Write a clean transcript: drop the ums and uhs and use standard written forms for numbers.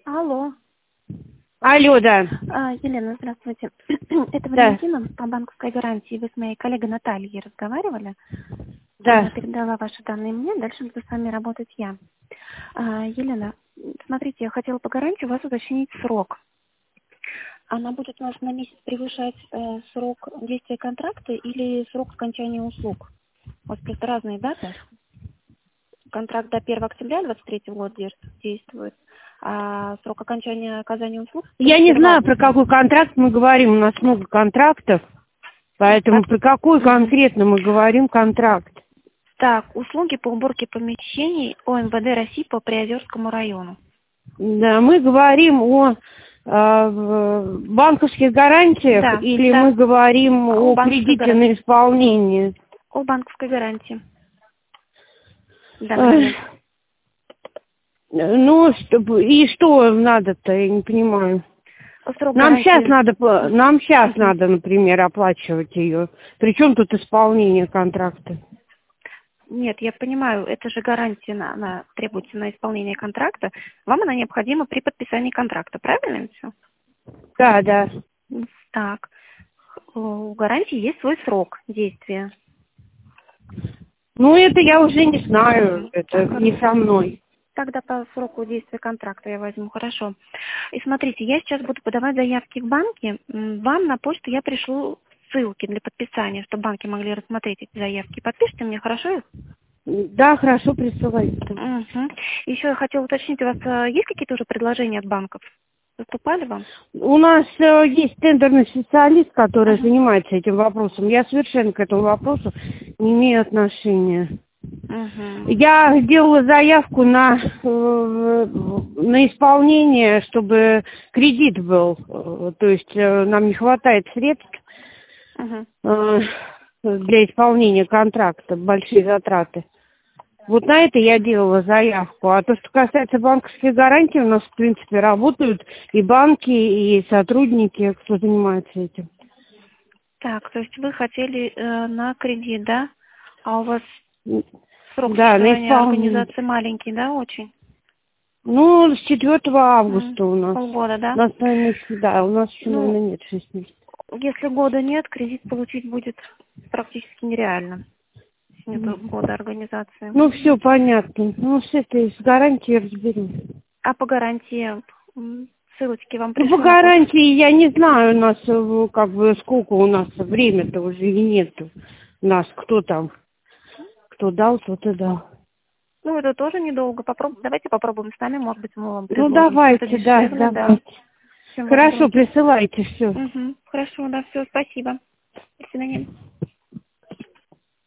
Алло. Алло, да. Елена, здравствуйте. Это Да. Валентина по банковской гарантии. Вы с моей коллегой Натальей разговаривали. Да. Она передала ваши данные мне, дальше буду с вами работать я. Елена, смотрите, я хотела по гарантии у вас уточнить срок. Она будет у нас на месяц превышать срок действия контракта или срок окончания услуг? У вас просто разные даты. Контракт до 1 октября 2023 года действует, а срок окончания оказания услуг... Я не знаю, про какой контракт мы говорим. У нас много контрактов, поэтому про какой конкретно мы говорим контракт. Так, услуги по уборке помещений ОМВД России по Приозерскому району. Да, мы говорим о банковских гарантиях, Да, или да. мы говорим о банковской кредите на исполнение? О банковской гарантии. Да, Ну, и что надо-то, я не понимаю. срок Нам сейчас гарантии. надо, например, оплачивать ее. Причем тут исполнение контракта? Нет, я понимаю, это же гарантия, она требуется на исполнение контракта. Вам она необходима при подписании контракта, правильно все? Да, да. Так, у гарантии есть свой срок действия. Ну, это я уже не знаю, это не со мной. Тогда по сроку действия контракта я возьму, хорошо. И смотрите, я сейчас буду подавать заявки в банки. Вам на почту я пришлю ссылки для подписания, чтобы банки могли рассмотреть эти заявки. Подпишите мне, хорошо их? Да, хорошо, присылайте. Угу. Еще я хотела уточнить, у вас есть какие-то уже предложения от банков? Поступали вам? У нас есть тендерный специалист, который занимается этим вопросом. Я совершенно к этому вопросу не имею отношения. Я сделала заявку на исполнение, чтобы кредит был. То есть нам не хватает средств для исполнения контракта, большие затраты. Вот на это я делала заявку. А то, что касается банковских гарантий, у нас, в принципе, работают и банки, и сотрудники, кто занимается этим. Так, то есть вы хотели на кредит, да? А у вас срок Да, существования организации маленький, да, очень? Ну, с 4 августа у нас. Полгода, да? У нас, наверное, у нас еще, наверное, нет 6 месяцев. Если года нет, кредит получить будет практически нереально. Нет года организации. Ну, все понятно. Ну, с этой, с гарантией разберем. А по гарантии ссылочки вам Ну, пришлю? по гарантии я не знаю, у нас, как бы, сколько у нас время-то уже и нету. У нас кто там, кто дал, тот и дал. Ну, это тоже недолго. Давайте попробуем с нами, может быть, мы вам Ну, предложим. давайте, да, давайте. Хорошо, присылайте все. Хорошо, да, все, спасибо. До свидания.